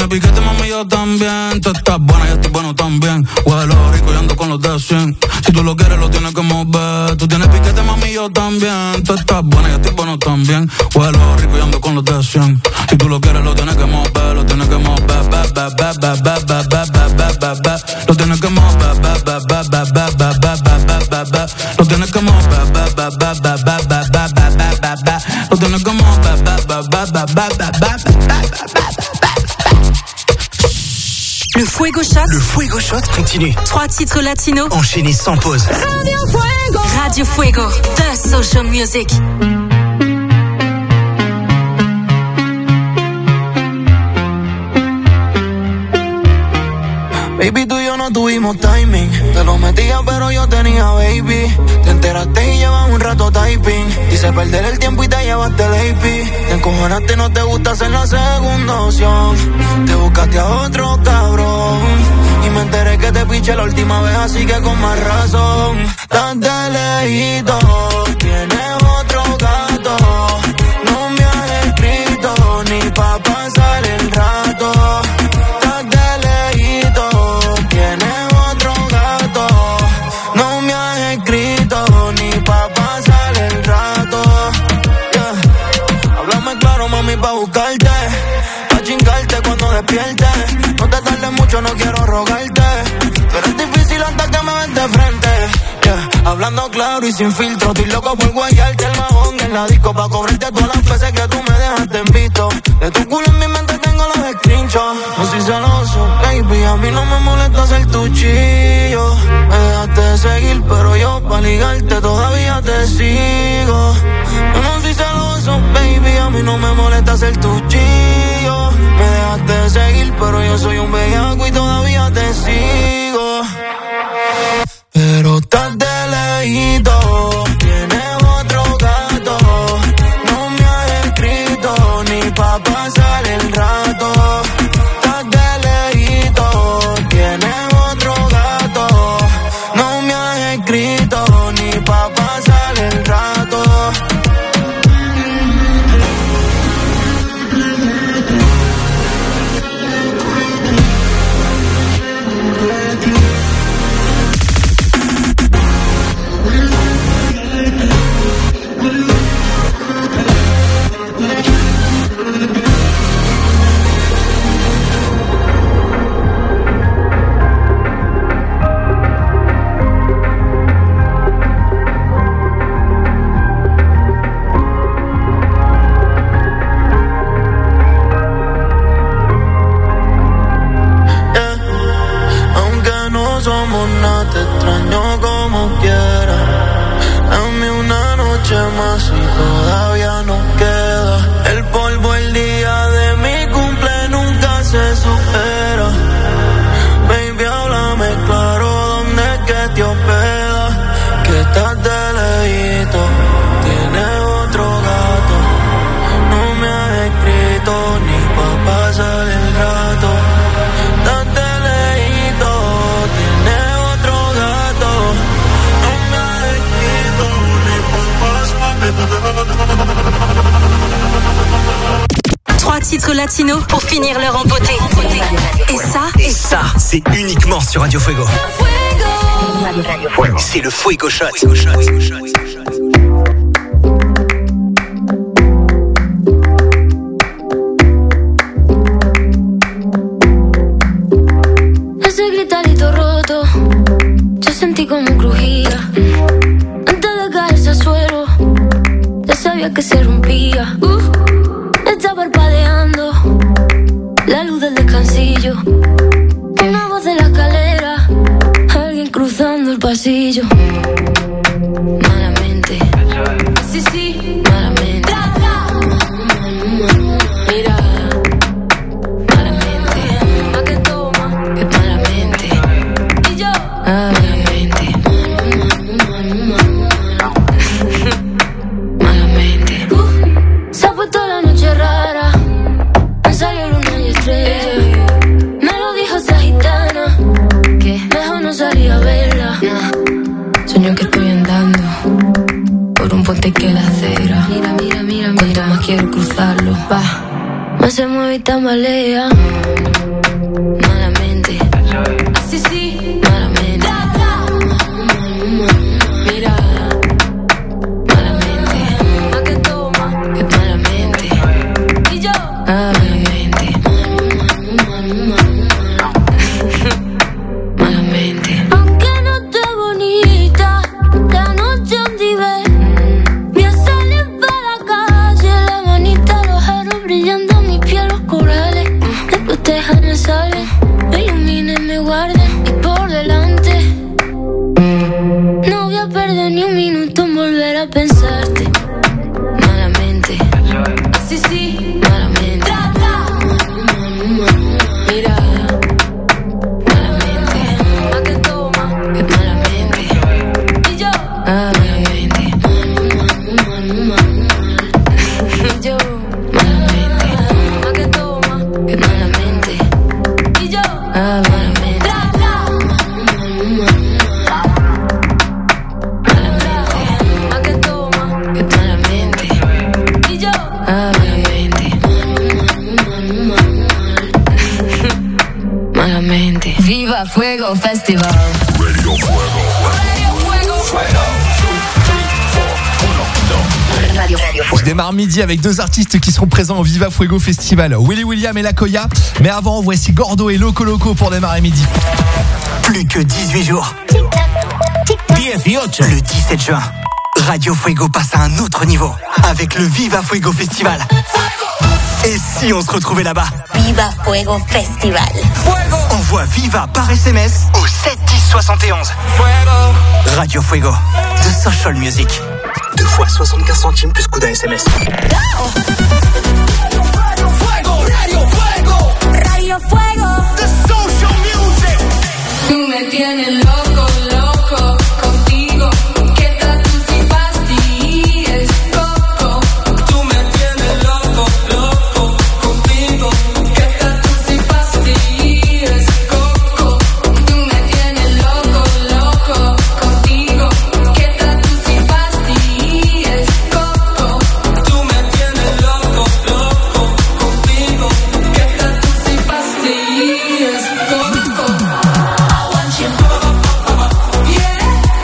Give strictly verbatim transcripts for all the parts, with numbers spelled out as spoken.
piquete, mami, yo también. Tú estás buena, yo estoy bueno también. Huelo rico y ando con los de cien. Si tú lo quieres, lo tienes que mover. Tú tienes piquete, mami, yo también. Tú estás buena, yo estoy bueno también. Huelo rico y ando con los de cien. Si tú lo quieres, lo tienes que mover. Lo tienes que mover, ba, ba, ba, ba, ba, ba, ba, ba, ba, ba. Lo tienes que mover, ba, ba, ba, ba, ba, ba, ba, ba, ba, ba. Lo tienes que mover, ba, ba, ba, ba, ba, ba, ba, ba, ba, ba. Lo tienes que mover, ba, ba, ba, ba, ba, ba, ba, ba. Le Fuego Shot. Le Fuego Shot continue. Trois titres latinos. Enchaînés sans pause. Radio Fuego. Radio Fuego. The Social Music. Baby, tú y yo no tuvimos timing. Te lo metía, pero yo tenía baby. Te enteraste y llevas un rato typing. Dice perder el tiempo y te llevaste el A P. Te encojonaste y no te gusta hacer la segunda opción. Te buscaste a otro cabrón. Y me enteré que te piché la última vez, así que con más razón. Estás de lejito, tienes otro gato. No me has escrito ni pa' pasar el rato. Pa' buscarte, pa' chingarte cuando despiertes. No te tardes mucho, no quiero rogarte. Pero es difícil hasta que me ves de frente. Yeah. Hablando claro y sin filtro. Estoy loco por guayarte el mahón en la disco. Pa' cobrarte todas las veces que tú me dejaste en visto. De tu culo en mi mente tengo los screenshots. No soy celoso, baby, a mí no me molesta ser tu chillo. Me dejaste de seguir, pero yo pa' ligarte todavía te sigo. Yo no soy celoso, baby, a mí no me molesta ser tu chillo. Me dejaste de seguir, pero yo soy un bellaco y todavía te sigo. Pero estás de lejito, tienes otro gato. No me has escrito ni pa' pasar el rato. Estás de lejito, tienes otro gato. No me has escrito ni pa' pasar el rato. Te extraño como quiera. Dame una noche más y todavía nos queda. El polvo el día de mi cumple nunca se supera. Baby, háblame claro, ¿dónde es que te hospedas? Que estás de lejito, tienes otro gato. No me has escrito ni pa' pasar el rato. Estás de lejito, tienes Trois titres latinos pour finir l'heure en beauté. Et ça, et ça, c'est uniquement sur Radio Fuego. Fuego. C'est le Fuego Shot. Fuego Shot. Fuego Shot. Ese gritarito roto, yo sentí como crujía. Antes de caerse al suelo, ya sabía que se rompía. Uh, está parpadeando la luz del descansillo. Una voz de la escalera, alguien cruzando el pasillo. Malamente, sí, sí, malamente. Mira, malamente, pa' que toma, que malamente. Y yo, ah, malamente. Malamente. Uh, se ha puesto la noche rara, me salió luna y estrella. Me lo dijo esa gitana, que mejor no salía a verla. Nah. Sueño que estoy andando por un puente que la acera. Mira, mira, mira, cuanto más quiero cruzarlo, va, más se mueve y tambalea. malamente. Así sí, malamente. Mira, malamente. ¿A qué toma? Que malamente. Y yo, ah, malamente. Malamente. Aunque no esté bonita, la noche donde ve. Voy a salir para la calle, la manita, los aros brillando, mi piel, los corales. Después déjame salir, me iluminen, me guarden y por delante. No voy a perder ni un minuto en volver a pensarte. Malamente. Así sí, malamente. Mira, malamente. ¿A qué toma? Que malamente. Y yo, ah, malamente. Y yo, malamente. ¿A qué toma? Que malamente. Y yo, ah, malamente. ¿A qué toma? Que malamente. Y yo, ah, malamente. Malamente. Viva Fuego Festival. Radio Fuego. Radio Fuego. Je démarre midi avec deux artistes qui seront présents au Viva Fuego Festival, Willy William et Lakoya. Mais avant, voici Gordo et Loco Loco pour démarrer midi. Plus que dix-huit jours. dix-huit. Le dix-sept juin, Radio Fuego passe à un autre niveau avec le Viva Fuego Festival. Et si on se retrouvait là-bas? Viva Fuego Festival. Envoie Viva par S M S au sept dix soixante et onze. Radio Fuego, de Social Music. Deux fois soixante-quinze centimes plus coût d'un S M S. Radio Fuego. The Social Music. Tú me tienes loco, loco contigo. ¿Qué tal tú si pastillas, coco? Tú me tienes loco, loco contigo. ¿Qué tal tú si pastillas, coco? Tú me tienes loco, loco contigo. ¿Qué tal tú si pastillas, coco? Tú me tienes loco, loco contigo. ¿Qué tal tú si pastillas, coco? I want you. Yeah.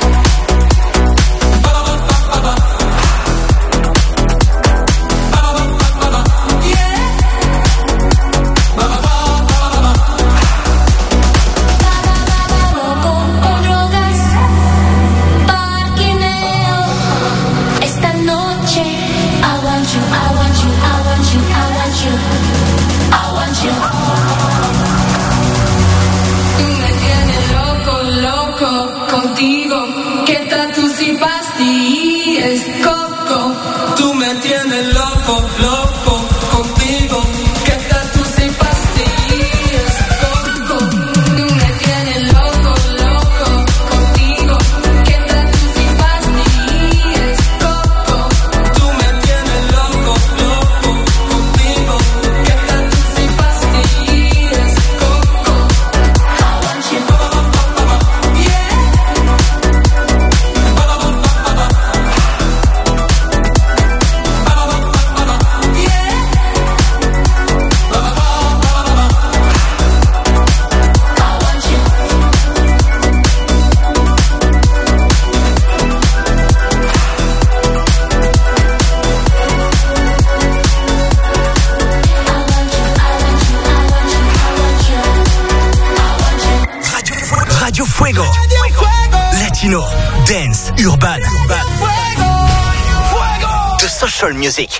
Loco con drogas, parquineo. Esta noche, I want you, I want you, I want you, I want you, I want you. Tú me tienes loco, loco contigo. ¿Qué tal tú si pastillas, coco? Tú me tienes loco, loco contigo. ¿Qué tal tú si pastillas, coco? Tú me tienes loco, loco contigo. ¿Qué tal tú si pastillas, coco? Tú me tienes loco, loco contigo. ¿Qué tal tú si pastillas, coco? I want you. Yeah. latino, dance, urban, de social music.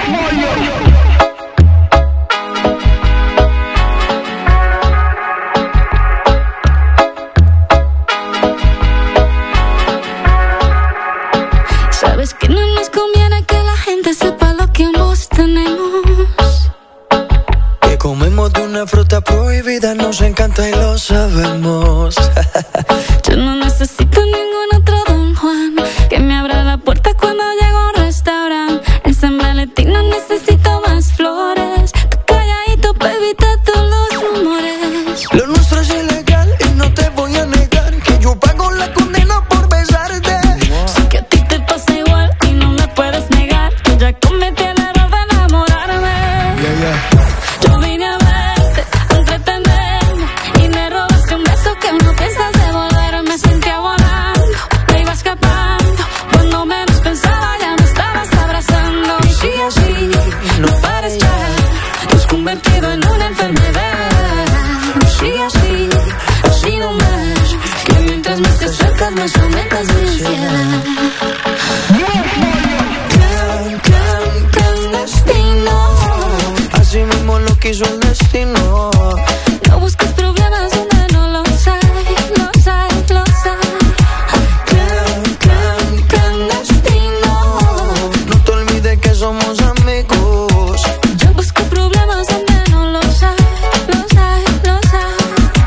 Sabes que no nos conviene que la gente sepa lo que ambos tenemos. Que comemos de una fruta prohibida, nos encanta y lo sabemos. Yo no necesito ningún otro Don Juan que me abra la puerta cuando llego a un restaurante. En San Valentín no necesito más flores. Tú calladito para evitar todos los rumores. Lo nuestro es ilegal y no te voy a negar que yo pago la condena por besarte. Sé que a ti te pasa igual y no me puedes negar que ya cometí el error de enamorarme. Yeah, yeah. Yo vine a verte, a entretender, Así mismo lo quiso el destino. No busques problemas donde no los hay, los hay, los hay. Clan, clan, clandestino. No te olvides que somos amigos. Yo busco problemas donde no los hay, los hay, los hay.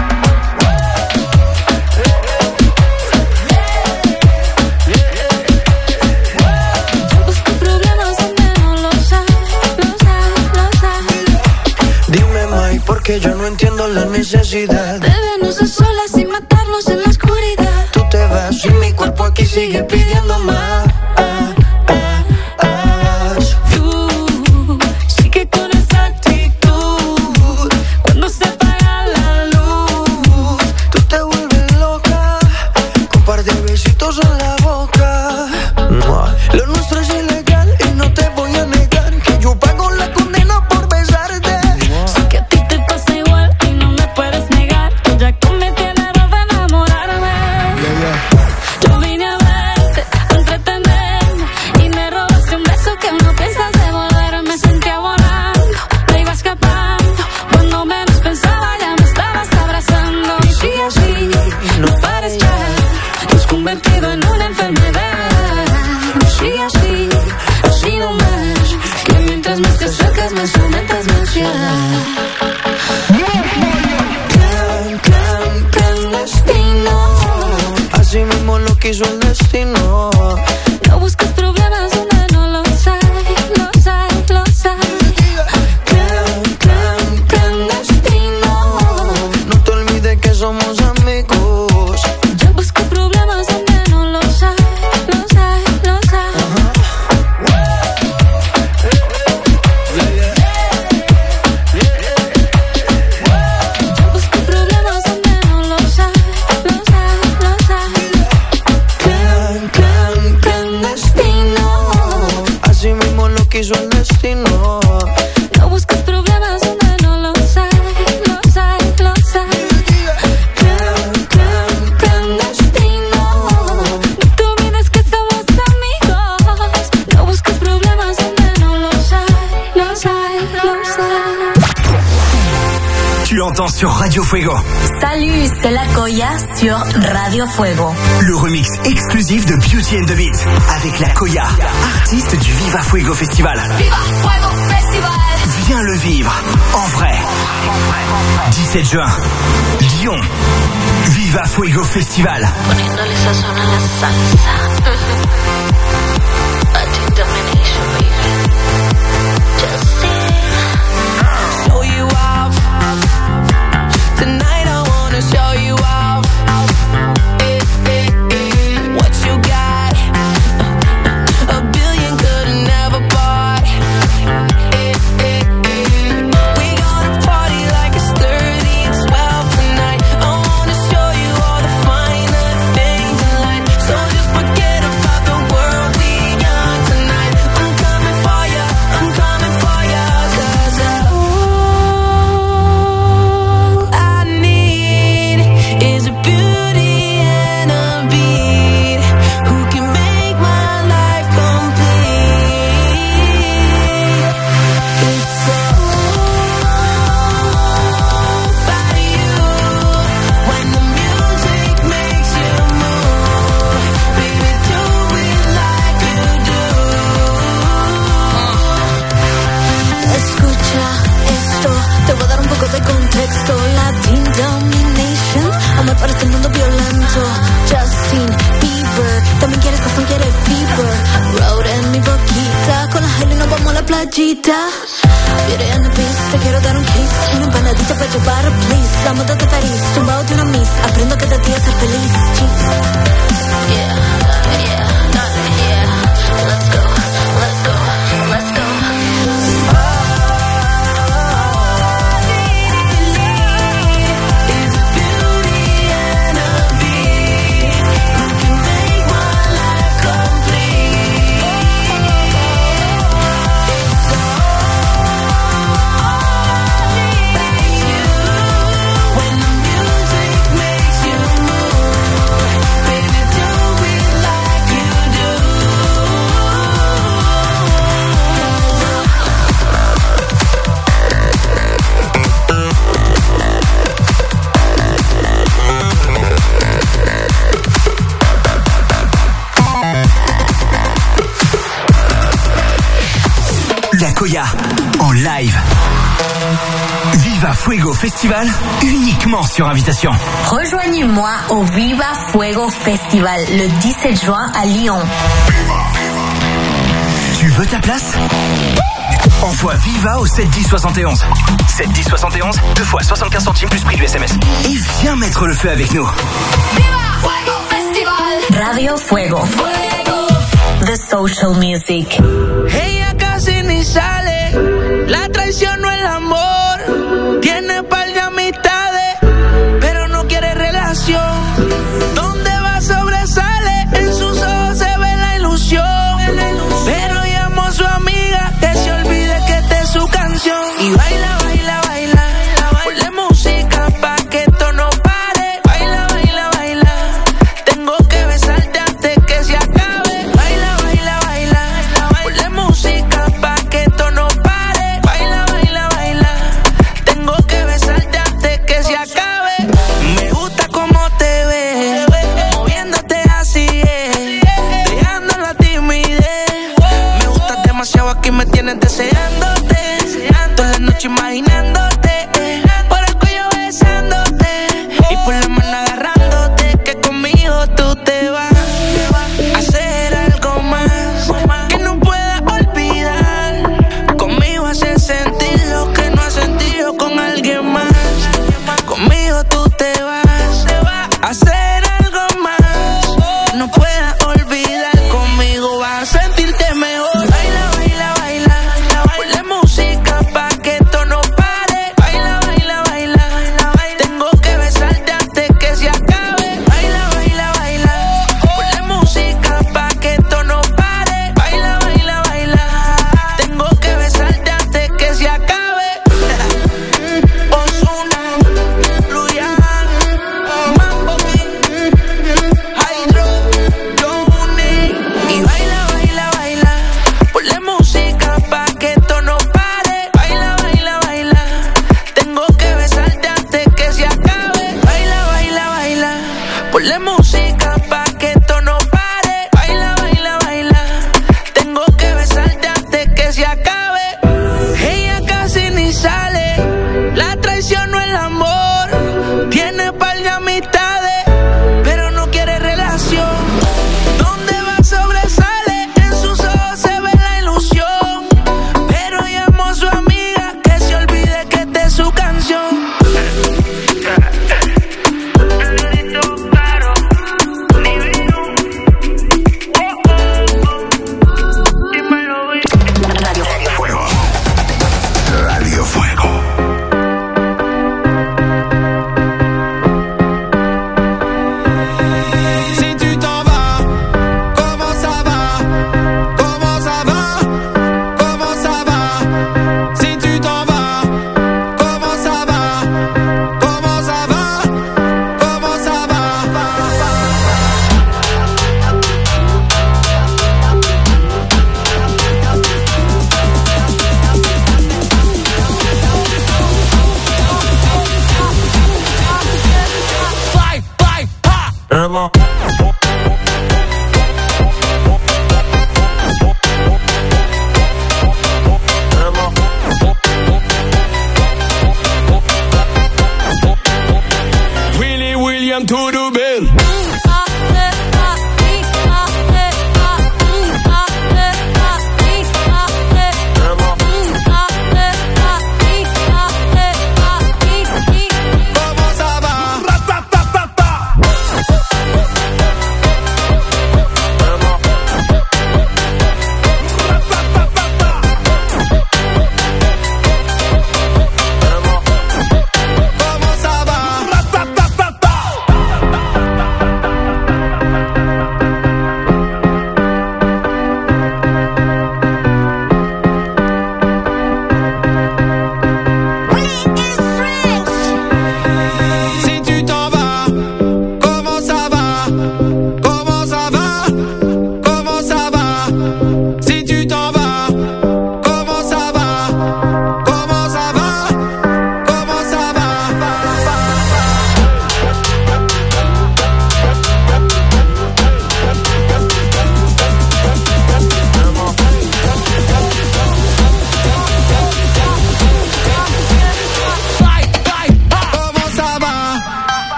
Yo busco problemas donde no los hay, los hay, los hay. Dime, May, porque yo no entiendo la necesidad De vernos a solas y matarnos en la oscuridad. Tú te vas y mi cuerpo aquí sigue pidiendo más. Tú sigue con esa actitud. Cuando se apaga la luz, Tú te vuelves loca con par de besitos en la boca. Lo nuestro es ilegal y no te voy a negar que yo pago la condena por besarte. sé que a ti te pasa igual y no me puedes negar que ya cometí el error de enamorarme. Yo vine a verte, a entretenerme y me robaste un beso que no piensas devolver. Me sentía volando, me iba escapando. Cuando menos pensaba ya me estabas abrazando. Y sigue así, no pares ya, te has convertido en una enfermedad. Sigue así, así no más, que mientras más te acercas más aumentas mi ansiedad. Clan, clan, clandestino. Así mismo lo quiso el destino. No busques problemas donde no los hay, los hay, los hay. Clan, clan, clandestino. No te olvides que somos amigos. Yo busco problemas donde no los hay, los hay, los hay. Yo busco problemas donde no los hay, los hay, los hay. Clan, clan, clandestino. Así mismo lo quiso el destino. No busques problemas donde no los hay, los hay, los hay. Clan, clan, clandestino. No te olvides que somos amigos. No busques problemas donde no los hay, los hay, los hay. Tu entends sur Radio Fuego Salut, c'est la Koya sur Radio Fuego. le remix exclusif de Beauty and the Beat avec la Koya, artiste du Viva Fuego Festival. Viva Fuego Festival. Viens le vivre en vrai. dix-sept juin, Lyon. Viva Fuego Festival. Poniéndole sazón a la salsa. A determination, baby. Just see. Show you off. Tonight I wanna show you off. Eh, eh, eh. What you got? A billion could've never bought. Eh, eh, eh. We gonna party like it's thirty and twelve tonight. I wanna show you all the finer things in life. So just forget about the world we young tonight. I'm coming for ya, I'm coming for ya. 'Cause all I need is a beauty and a beat who can make my life complete. It's all about you. When the music makes you move, baby, do it like you do. Escucha esto, te voy a dar un poco de contexto. Latin domination, amor para este mundo violento. Justin Bieber, también quiere sazón, quiere fever. Road en mi boquita, con la Hailey nos vamos a la playita. Beauty and the Beast, te quiero dar un kiss. Una empanadita para llevar, please. La moda de París, tumbado de una miss. Aprendo que de ti es ser feliz. Cheese. Yeah, yeah, dale, yeah. Let's go, let's go, let's go. Baby, Koya en live. Viva Fuego Festival, uniquement sur invitation. Rejoignez-moi au Viva Fuego Festival le dix-sept juin à Lyon. Tu veux ta place? Envoie Viva au sept dix soixante et onze. sept dix soixante et onze, deux fois soixante-quinze centimes plus prix du S M S. Et viens mettre le feu avec nous. Viva Fuego Festival. Radio Fuego. Fuego. The social music. Ella casi ni sale, la traición no el amor. Tiene par de amistades, pero no quiere relación. Donde va sobresale, en sus ojos se ve la ilusión. Pero llamo a su amiga que se olvide que esta es su canción. Y baila, baila, baila, ponle música pa' que esto no pare. Baila, baila, baila, tengo que besarte antes que se acabe. Baila, baila, baila, ponle música pa' que esto no pare. Baila, baila, baila, tengo que besarte antes que se acabe. Me gusta cómo te ves, moviéndote así es, dejando la timidez. Me gustas demasiado, aquí me tienes deseándote, toda la noche imaginándote, por el cuello besándote y por la mano agarrándote, que conmigo tú te vas a hacer algo más que no puedas olvidar. Conmigo haces sentir lo que no has sentido con alguien más. Conmigo tú te vas a hacer algo más que no puedas olvidar. Conmigo vas a sentirte mejor. Baila, baila, baila, ponle música pa' que esto no pare. Baila, baila, baila, tengo que besarte antes que se acabe. Baila, baila, baila, ponle música pa' que esto no pare. Baila, baila, baila, tengo que besarte antes que se acabe. Ozuna, Luyan, Mambo King, Hydro, Johnny. Y baila, baila, baila, ponle música pa' que esto no pare. Baila, baila, baila, tengo que besarte antes que se acabe. Baila, baila, baila, ponle música pa' que esto no pare. Baila, baila, baila, tengo que besarte antes que se acabe. Ella casi ni sale, la traición no el amor. Tiene par de amistades, pero no quiere relación. Donde va sobresale, en sus ojos se ve la ilusión. Pero llamó a su amiga que se olvide que esta es su canción. Radio Fuego. Radio Fuego. Si tu t'en vas, comment ça va? Comment ça va? Comment ça va? Si tu t'en vas, comment ça va? Comment ça va? Comment ça va? Fly, fly, ha! Emma. Willy William to the bill. Comment ça va?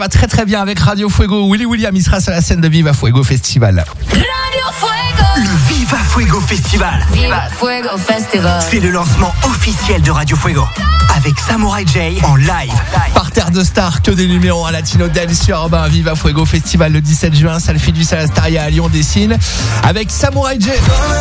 va très très bien avec Radio Fuego. Willy William, il sera sur la scène de Viva Fuego Festival. Radio Fuego. Le Viva Fuego Festival. Viva Fuego Festival. C'est le lancement officiel de Radio Fuego. Avec Samurai J en live. Parterre de stars, que des numéros à Latino Dance urbain. Viva Fuego Festival le dix-sept juin. Salfi du Salastaria à Lyon dessine. Avec Samurai J.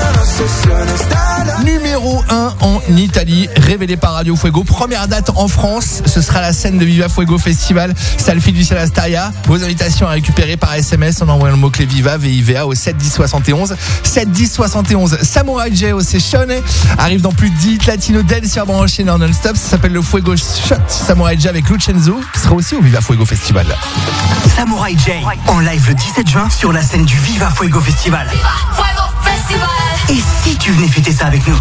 Numéro un en Italie. Révélé par Radio Fuego. Première date en France. Ce sera la scène de Viva Fuego Festival. Salfi du Salastaria. Vos invitations à récupérer par S M S en envoyant le mot-clé Viva, V I V A au sept dix soixante et onze. sept dix soixante et onze. Samurai J au Session arrive dans plus de dix Latino Dance urbain enchaîné en non-stop. Ça s'appelle le Fuego Shot. Samurai J avec Lucenzo qui sera aussi au Viva Fuego Festival. Samurai J en live le dix-sept juin sur la scène du Viva Fuego Festival. Viva Fuego Festival. Et si tu venais fêter ça avec nous?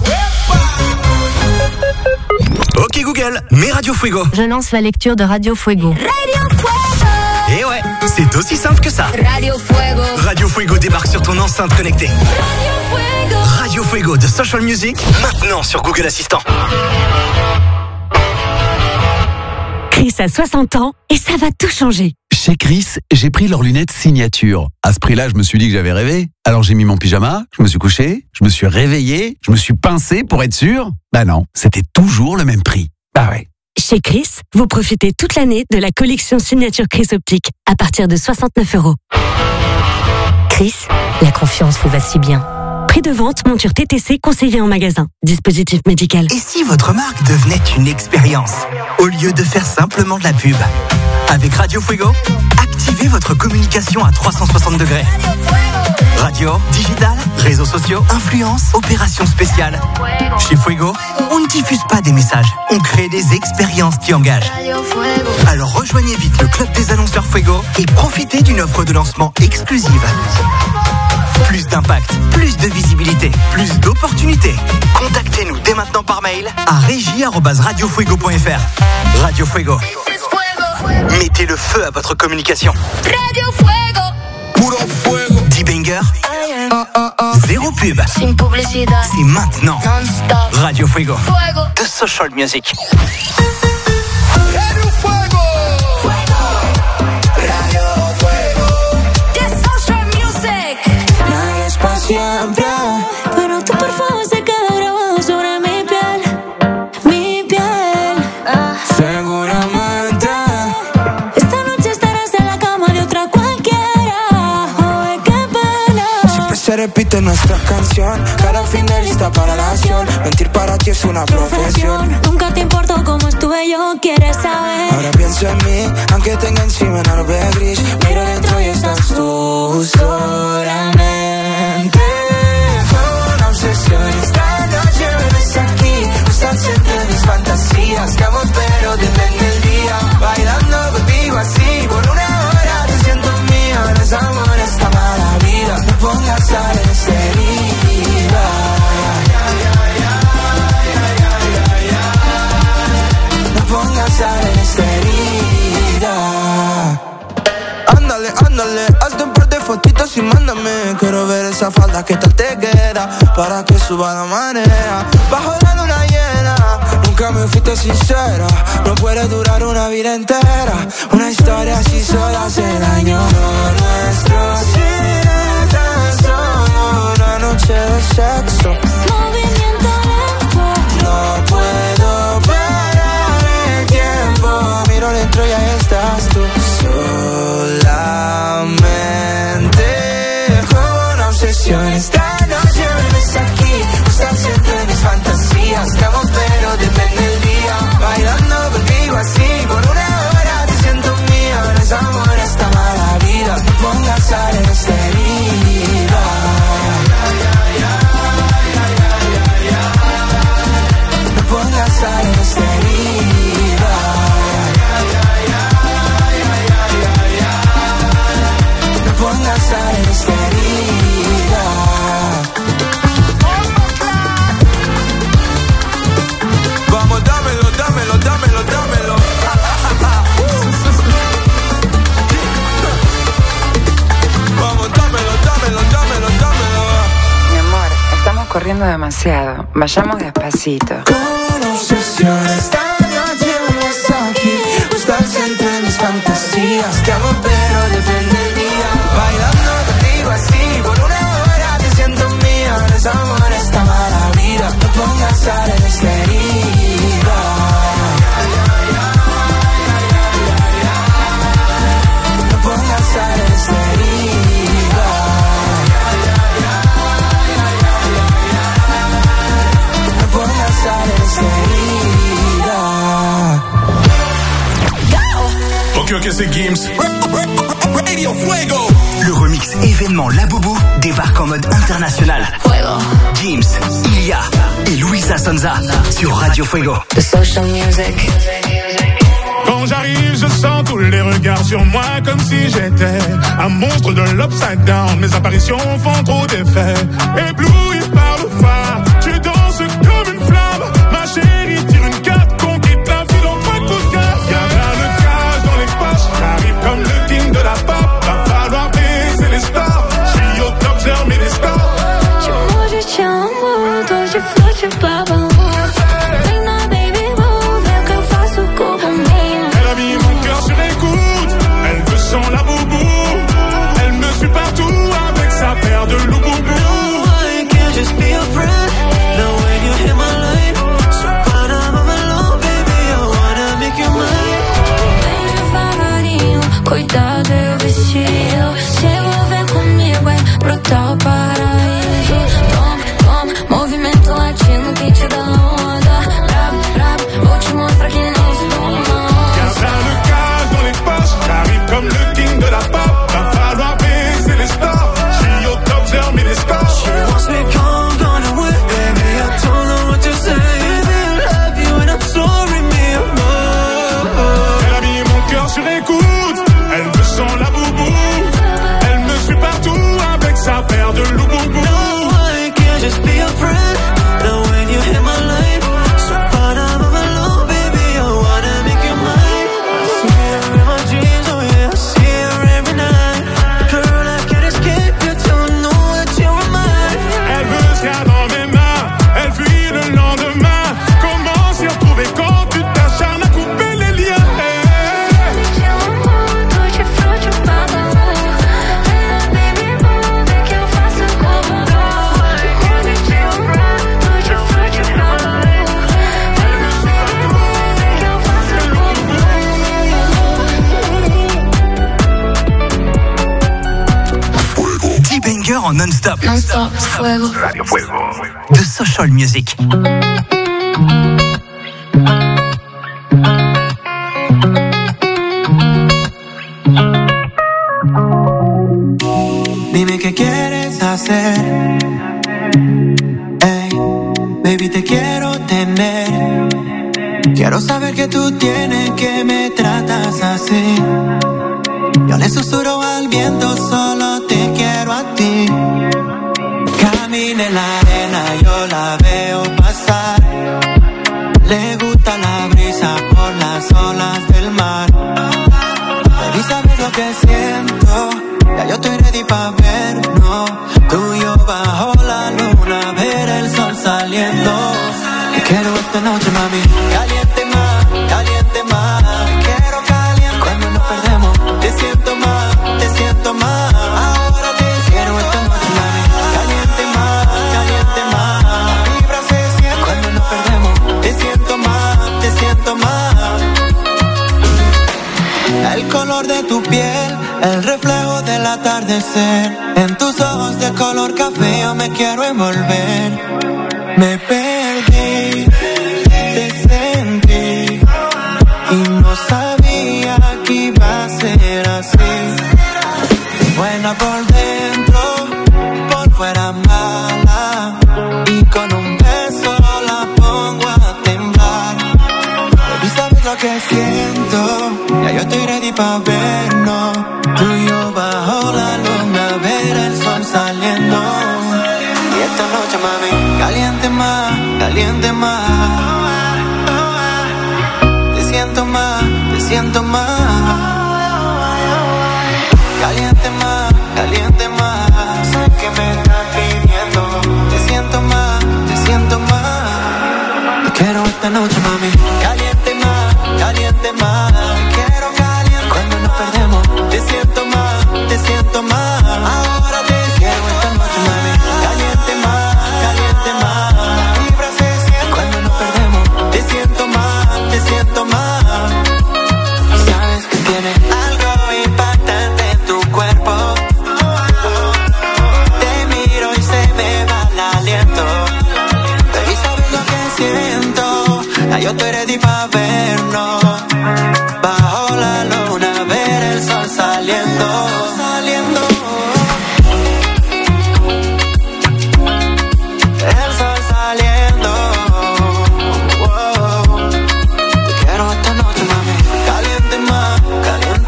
Ok Google, mets Radio Fuego. Je lance la lecture de Radio Fuego. Radio Fuego. Et ouais, c'est aussi simple que ça. Radio Fuego. Radio Fuego débarque sur ton enceinte connectée. Radio Fuego. Radio Fuego de Social Music, maintenant sur Google Assistant. Chris a soixante ans et ça va tout changer. Chez Chris, j'ai pris leurs lunettes signature. À ce prix-là, je me suis dit que j'avais rêvé. Alors j'ai mis mon pyjama, je me suis couché, je me suis réveillé, je me suis pincé pour être sûr. Bah non, c'était toujours le même prix. Bah ouais. Chez Chris, vous profitez toute l'année de la collection signature Chris Optique à partir de soixante-neuf euros. Chris, la confiance vous va si bien. Prix de vente, monture T T C conseillée en magasin. Dispositif médical. Et si votre marque devenait une expérience au lieu de faire simplement de la pub? Avec Radio Fuego, activez votre communication à trois cent soixante degrés. Radio, digital, réseaux sociaux, influence, opérations spéciales. Chez Fuego, on ne diffuse pas des messages, on crée des expériences qui engagent. Alors rejoignez vite le club des annonceurs Fuego et profitez d'une offre de lancement exclusive. Plus d'impact, plus de visibilité, plus d'opportunités. Contactez-nous dès maintenant par mail à régie arobase radio fuego point f r. Radio Fuego. Mettez le feu à votre communication. Radio Fuego. Puro fuego. dix bangers. Zéro pub. Sin publicidad. C'est maintenant. Non-stop. Radio Fuego. Fuego. De Social Music. Radio Fuego. Radio Fuego. De Social Music. Nadie es pa' siempre, Pero tu perfume se queda grabado sobre mi piel. Mi piel. seguramente. Esta noche estarás en la cama de otra cualquiera. Ay, qué pena. Siempre se repite nuestra canción. Cada fin de lista para la acción. Mentir para ti es una profesión. Nunca te importó cómo estuve yo, quieres saber. Ahora piensa en mí, aunque tenga encima una nube gris. Miro dentro y estás tú solamente. Una obsesión, esta noche me ves aquí. Estás entre mis fantasías. Que amo pero depende del día. Bailando contigo así, por una hora te siento mío. No es amor esta mala vida. No pongas sal en esta herida. No pongas sal en esta herida. Ándale, ándale, hazte un par de fotitos y mándame. Quiero ver esa falda que tal te queda, para que suba la marea. Bajo la luna llena, nunca me fuiste sincera. No puede durar una vida entera. Una historia así sola hace daño. Lo nuestro sin tan solo una noche de sexo. Movimiento lento. No puedo parar el tiempo. Miro dentro y ahí estás tú. Solamente con una obsesión. Esta noche me ves aquí. Estás entre mis fantasías. Te amo pero depende del día. Bailando contigo así. Por una hora te siento mío. No es amor esta mala vida. No pongas sal en esta herida. No pongas sal en esta herida. No pongas sal en esta herida. Vamos, dámelo, dámelo, dámelo, dámelo. Vamos, dámelo, dámelo, dámelo, dámelo. Mi amor, estamos corriendo demasiado. Vayamos despacito. Con obsesión esta noche me ves aquí. Estás entre mis fantasías. Te que que c'est Gims. Radio Fuego. Le remix événement La Boubou débarque en mode international. Fuego. Gims, Ilia et Luisa Sonza sur Radio Fuego. The social music. Quand j'arrive, je sens tous les regards sur moi comme si j'étais un monstre de l'upside down. Mes apparitions font trop d'effet. Ébloui par le phare, tu danses comme une flamme. Ma chérie tire une carte, qu'on quitte la ville en point de coup de cœur. Y'a plein de cash dans les poches, j'arrive comme le king de la pop. Va falloir baiser les stars, j'suis au top, j'ai remis les scores. Tu manges, tu amour, toi tu flottes, tu babas. Sans la boubou, elle me suit partout avec sa paire de loup boubou. No, I can't just be a friend. Now when you hit my line, so when I'm alone, baby, I wanna make you mine. Ven devagarinho, cuidado eu vestido. Se envolver comigo é brutal paraíso. Toma, toma, movimento latino que te dá onda. Brabo, brabo, vou te mostrar que não se toma. J'arrive comme le king de la pop. Va falloir baiser les stars. J'suis au top, j'ai remis les scores. She wants me come, gonna win. Baby, I don't know what to say. Baby, I love you and I'm sorry, me amor. Elle a mis mon cœur sur écoute. Elle veut sans la boubou. Elle me suit partout avec sa paire de loup boubou. No, I can't just be a friend. Now when you hit my line, so when I'm alone, baby, I wanna make you mine. En non-stop. Non-stop, Fuego. Radio Fuego. De social music. Dime qué quieres hacer. Ey, baby, te quiero tener. Quiero saber que tú tienes que me tratas así. Yo le susurro al viento, solo te quiero a ti. Camina en la arena, yo la veo pasar. Le gusta la brisa por las olas del mar. Baby, sabes lo que siento. Ya yo estoy ready pa' vernos. Tú y yo bajo la luna, ver el sol saliendo. Te quiero esta noche, mami. Caliente más, caliente más. Te quiero caliente cuando nos perdemos. Te siento más, te siento más. Ahora te quiero esta noche, mami. Caliente más, caliente más. La vibra se siente cuando nos perdemos. Te siento más, te siento más. El color de tu piel, el reflejo del atardecer. En tus ojos de color café yo me quiero envolver. Me perdí, te sentí y no sabía que iba a ser así. Buena por dentro, por fuera mala, y con un beso la pongo a temblar. Baby, sabes lo que siento, ya yo estoy ready pa' vernos. Tú y yo bajo la luna, ver el sol saliendo. Y esta noche, mami, caliente más, caliente más. Te siento más, te siento más. Caliente más, caliente más. Sé que me estás pidiendo. Te siento más, te siento más. Te quiero esta noche, mami. Caliente más, caliente más. Te quiero caliente cuando nos perdemos. Te siento más, te siento más. Ahora te quiero esta noche, mami. Caliente más, caliente más. La vibra se siente cuando nos perdemos. Te siento más, te siento más. Sabes que tiene algo impactante en tu cuerpo. Te miro y se me va el aliento. Baby, sabes lo que siento. Ya yo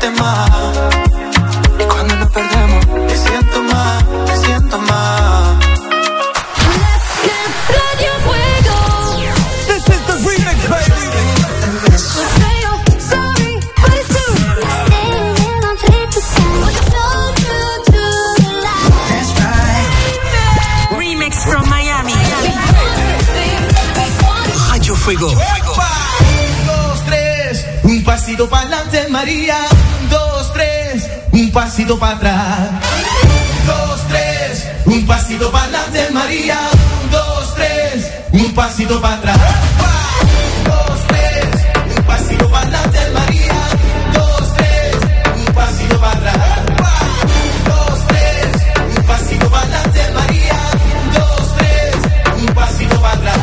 siente más. Y cuando nos perdemos, te siento más, te siento más. Radio Fuego. This is the remix, baby. Sorry, but it's true. Staying in on tape to time. So true to life. That's right. Remix from Miami. Radio Fuego. Un, dos, tres, un pasito para adelante, María. Un, dos, tres, un pasito para atrás. Un, dos, tres, un pasito para adelante, María. Un, dos, tres, un pasito para atrás. Un, dos, tres, un pasito para adelante, María. Un, dos, tres, un pasito para atrás. Un, dos, tres, un pasito para adelante, María. Un, dos, tres, un pasito para atrás.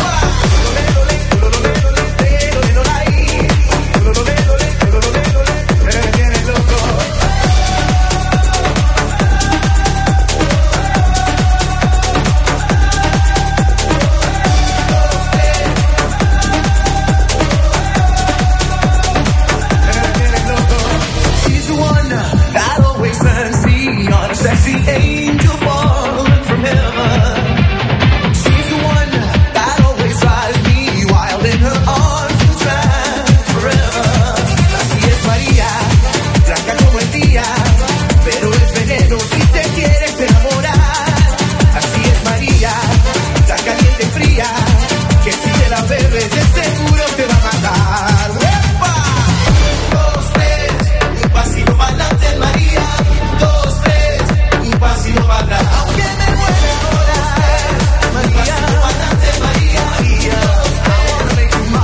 Sexy angel falling from heaven. She's the one that always drives me wild in her arms and tries forever. Así es María, blanca como el día, pero es veneno si te quieres enamorar. Así es María, tan caliente y fría, que si te la bebes de seguro te va a matar. ¡Epa! Dos, tres, un pasito para adelante, María. Dos, tres, un pasito para atrás. Aunque me muera ahora, María. Un pasito para adelante, María. María. Ahora me quema.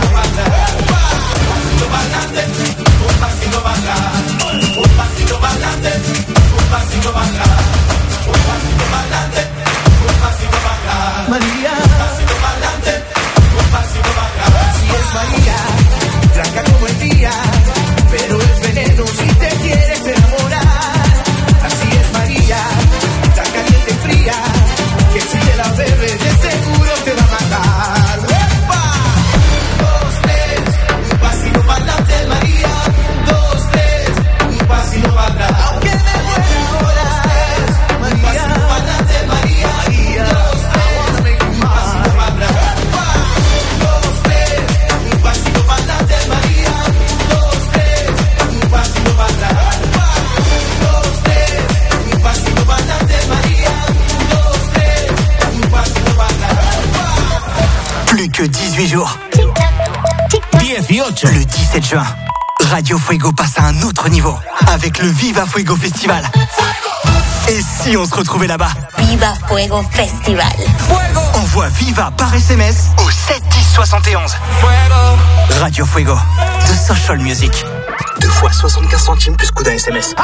Un pasito para adelante, un pasito para atrás. Un pasito para adelante, un pasito para atrás. Un pasito para adelante, un pasito para atrás. María. Un pasito para adelante, un pasito para atrás. Así es María, blanca como el día, pero es veneno si te quieres enamorar. Así es María, tan caliente y fría, que si te la bebes de seguro te va a matar. ¡Epa! Dos, tres, un pasito para adelante, María. Dos, tres, un pasito para atrás. Aunque me muera ahora, María. Un pasito para adelante, María. María. Dos, tres, un pasito para atrás. Dos, tres, un pasito para adelante, María. Dos, tres, un pasito para atrás. Dos, tres, un pasito para adelante, María. Dos, tres, un pasito para atrás. Plus que dix-huit jours. dix-huit. Le dix-sept juin, Radio Fuego passe à un autre niveau avec le Viva Fuego Festival. Et si on se retrouvait là-bas? Viva Fuego Festival. Envoie Viva par S M S au sept dix soixante et onze. Radio Fuego, The Social Music. Deux fois soixante-quinze centimes plus coût d'un S M S.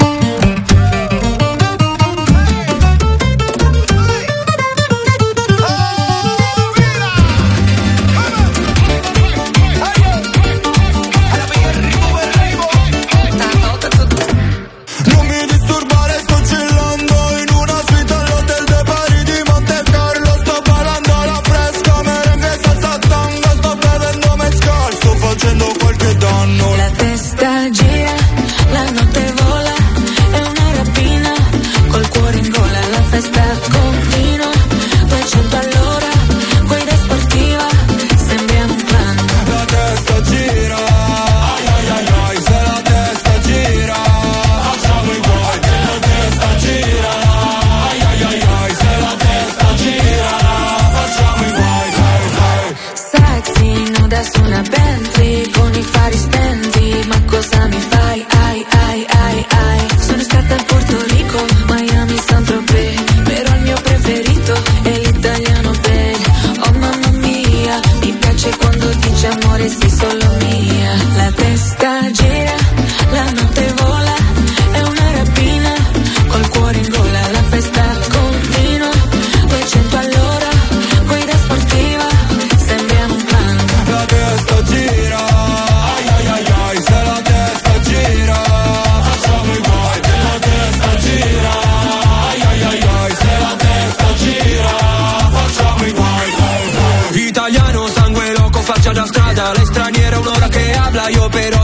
Non mi disturbare, sto chillando in una suite all'hotel de Paris di Monte Carlo. Sto ballando alla fresca, merengue salsa tango. Sto bevendo mezcal, sto facendo qualche danno. La testa gira, la notte vola, è una rapina, col cuore in gola, la festa continua, duecento all'ora, guida sportiva, sembriamo un clan. La testa gira, ai ai ai ai, se la testa gira, facciamo i guai. La testa gira, ai ai ai ai, se la testa gira, facciamo i guai. Sai, sai. Sexy, nuda su una Bentley, con i fari spenti, ma cosa mi fai? Ai ai ai ai, sono stata a Porto Rico, Miami, Saint-Tropez, però il mio preferito è l'italiano bello. Oh mamma mia, mi piace quando dici amore, sei solo mia. La testa gira, la notte vola, è una rapina, col cuore in gola, la festa continua, duecento all'ora, guida sportiva, sembriamo un clan. La testa gira, ai ai ai ai, se la testa gira.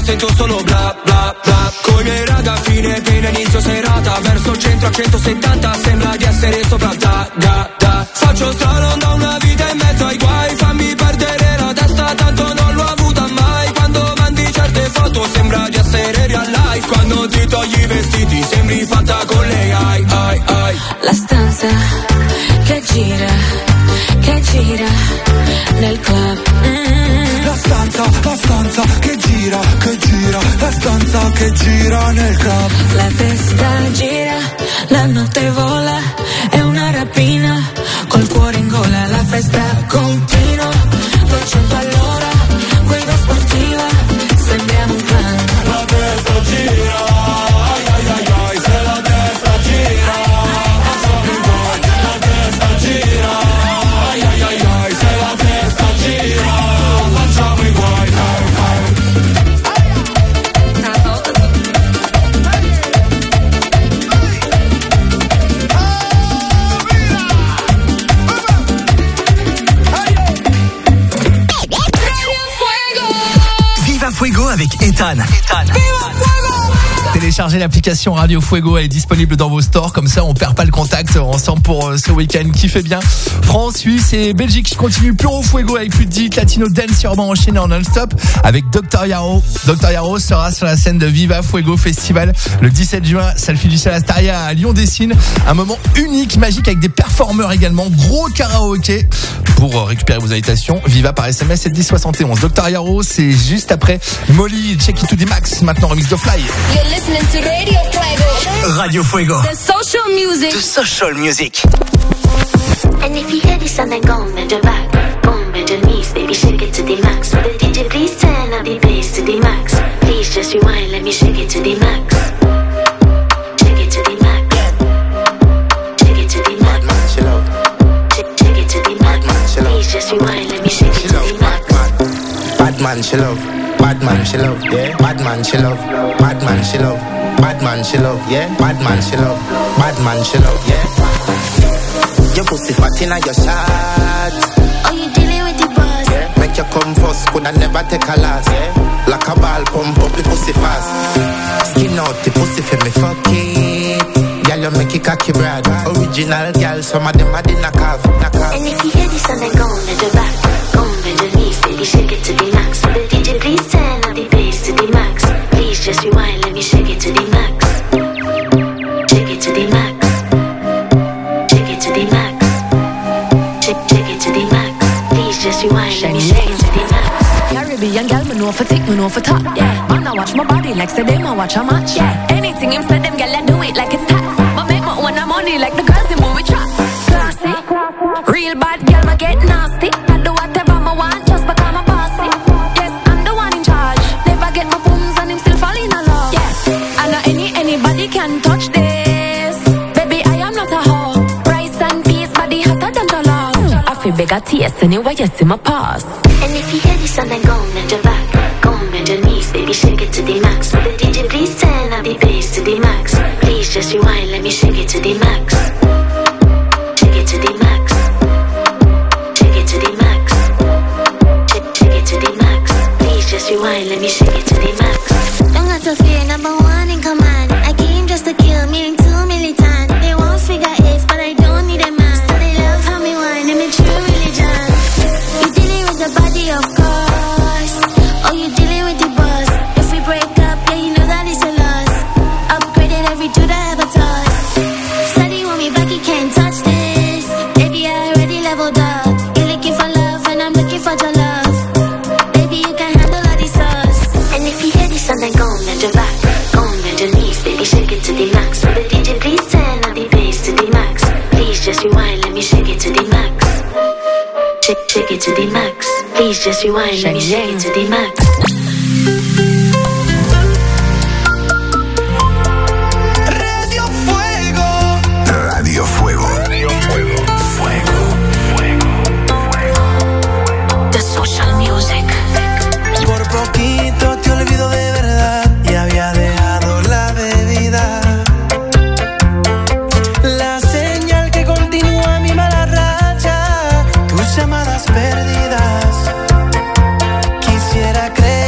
sento solo bla bla bla. Con le raga fine piena inizio serata, verso il centro a centosettanta, sembra di essere sopra da da da. Faccio slalom da una vita in mezzo ai guai, fammi perdere la testa tanto non l'ho avuta mai. Quando mandi certe foto sembra di essere real life, quando ti togli i vestiti sembri fatta con lei, ai ai ai. La stanza che gira, che gira nel club. Mm. La stanza, la stanza che gira, che gira, la stanza che gira nel club. La testa gira, la notte vola, è una rapina, col cuore in gola, la festa continua, duecento all'ora, guida sportiva, sembriamo un clan. La testa gira, ai ai ai ai, se la testa gira, facciamo i guai. La testa gira, ai ai ai ai, se la testa gira, facciamo i guai. Fuego avec Ethan. Ethan. Téléchargez l'application Radio Fuego, elle est disponible dans vos stores, comme ça on perd pas le contact ensemble pour ce week-end qui fait bien. France, Suisse et Belgique qui continuent Puro Fuego avec plus de dix latino dance urbain enchaîné en non-stop avec docteur Yaro. docteur Yaro sera sur la scène de Viva Fuego Festival le dix-sept juin, Salfi du Salastaria à Lyon-Dessines. Un moment unique, magique avec des performeurs également, gros karaoké. Pour récupérer vos invitations, Viva par S M S sept dix soixante et onze. docteur Yaro, c'est juste après Molly, Check It to the Max, maintenant remix de Fly. You're listening to Radio Fuego. Radio Fuego. The social music. The social music. And if you hear this and then go bend your back, go bend your knees, baby shake it to the max. With the D J please turn up the bass to the max. Please just rewind, let me shake it to the max. Shake it to the max. Shake it to the max. Shake, shake it to the max. Please just rewind, let me shake it to the max. Bad man she love, bad man she love, yeah. Bad man she love, bad man she love, bad man she love, yeah. Bad man she love, bad man she love, yeah. Your pussy fat inna your shot. Oh, you dealing with the boss? Yeah. Make you come first, coulda never take a last. Yeah. Like a ball, pump up the pussy fast. Skin out the pussy for me fuck it. Girl, you make it cocky brad. Original girl, some of them are the knock off, knock off. And if you hear this and then go bend your back, go bend your knees, baby shake it to the max. With the D J please turn up the bass to the max. Please just rewind, let me shake it to the max. Shake it to the max. Shake it to the max. Shake, shake it to the max. Please just rewind, let me shake it to the max. Caribbean girl, me know for tick, me know for top. Yeah, man, I watch my body like say them I watch a match. Yeah, anything him say them girl, I do it like it's tax. But make my own money like the girls in movie trap. Classy, real bad girl, I get nasty. I do whatever I want just because I'm bossy. Yes, I'm the one in charge. Never get my booms and him still fall in love. Yeah, I know any anybody can touch this. Baby, I am not a hoe. Rice and peas, body hotter than the love. I feel bigger taste anyway, you see my past. And if you hear this and then go bend your back, go bend your knees, baby shake it to the max. With the D J please turn up the bass to the max. Please just rewind, let me shake it to the max. Shake it to the max. Shake it to the max. Shake, shake it to the max. Please just rewind, let me shake it to the max. Don't got to fear, number one in command. I came just to kill, meaning too militant. They won't figure eight, but I don't need a man. So they love how me whine, I'm a true religion. You dealing with the body, of course. Oh, you dealing with the boss. If we break up, yeah, you know that it's a loss. Upgraded every dude I ever touched. Steady want me back, you can't touch this. Baby, I already leveled up. You're looking for love, and I'm looking for your love. Baby, you can handle all these sauce. And if you hear this and then go bend your back, go bend your knees, baby shake it to the max. With the D J please turn up the bass to the max. Please just rewind, let me shake it to the max. Shake, shake it to the max. Please just rewind, let me shake it to the max. Radio Fuego. Radio Fuego. Radio Fuego. Fuego. Fuego. Fuego. The social music. Por poquito te olvido de verdad y había dejado la bebida. La señal que continúa mi mala racha, tus llamadas perdidas. Quisiera creer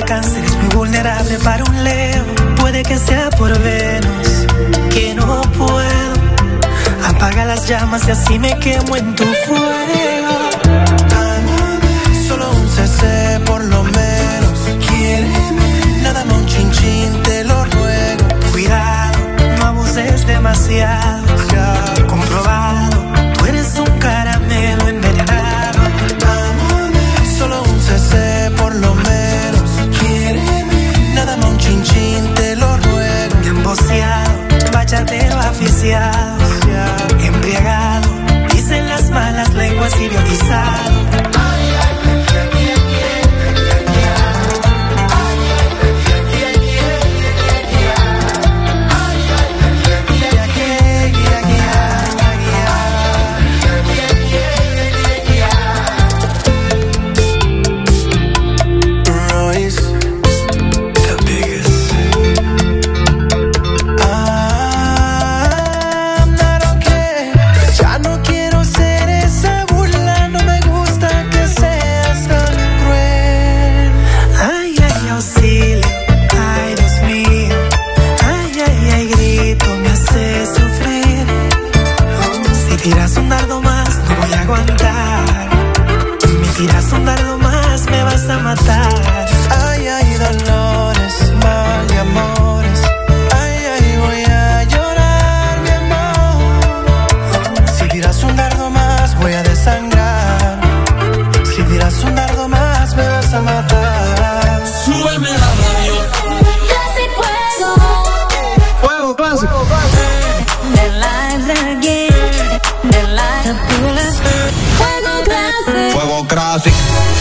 cáncer, es muy vulnerable para un Leo. Puede que sea por Venus, que no puedo. Apaga las llamas y así me quemo en tu fuego. Solo un C C por lo menos. Quiéreme, nada más un chin chin, te lo ruego. Cuidado, no abuses demasiado. Comprobado, tú eres un caramelo envenenado. Solo un C C por lo menos. Quiéreme, nada más un chin chin, te lo ruego. Emboceado, bachatero aficiado, embriagado, dicen las malas lenguas, idiotizado. Tiras un dardo más, no voy a aguantar. Me tiras un dardo más, me vas a matar. Ay, ay, dolores, mal y amores. Ay, ay, voy a llorar, mi amor. Si tiras un dardo más, voy a desangrar. Si tiras un dardo más, me vas a matar. Súbeme la radio. Clásico Fuego. Fuego clásico. Fuego Classic. Fuego Classic.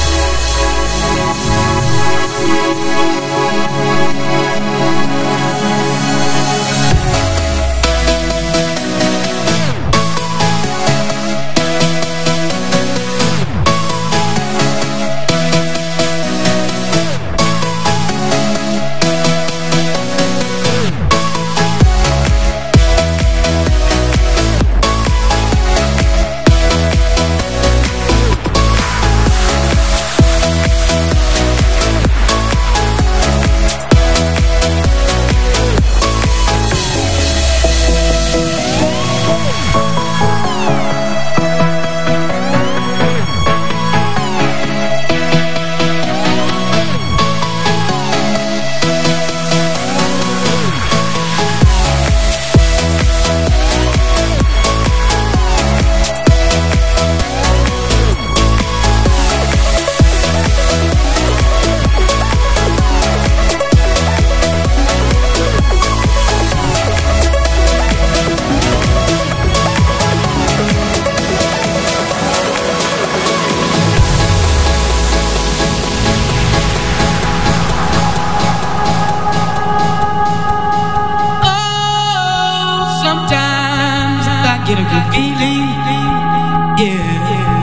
get a good feeling, yeah.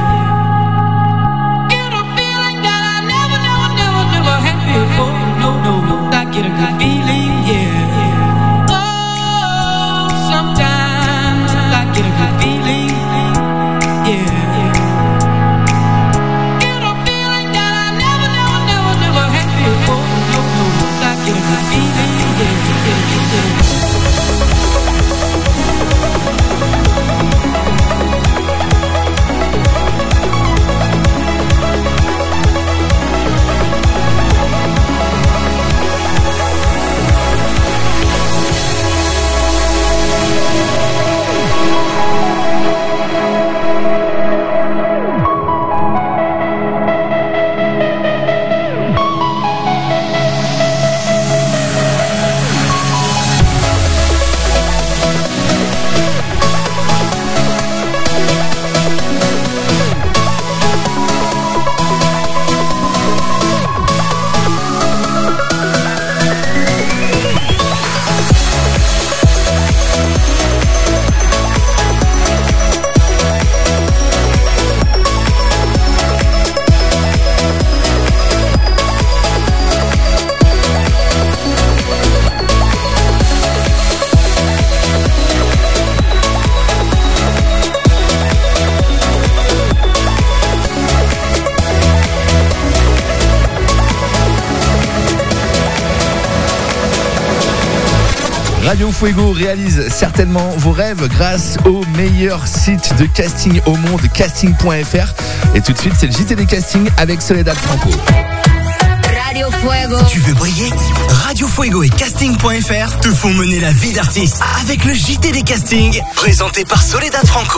Get a feeling that I never, never, never, never had before. No, no, no, I get a good feeling, yeah. Oh, sometimes I get a good feeling, yeah. Get a feeling that I never, never, never, never had before. No, no, no, I get a good feeling, yeah, yeah, yeah. Radio Fuego réalise certainement vos rêves grâce au meilleur site de casting au monde, casting point f r. Et tout de suite, c'est le J T des castings avec Soledad Franco. Radio Fuego. Tu veux briller? Radio Fuego et casting point f r te font mener la vie d'artiste avec le J T des castings présenté par Soledad Franco.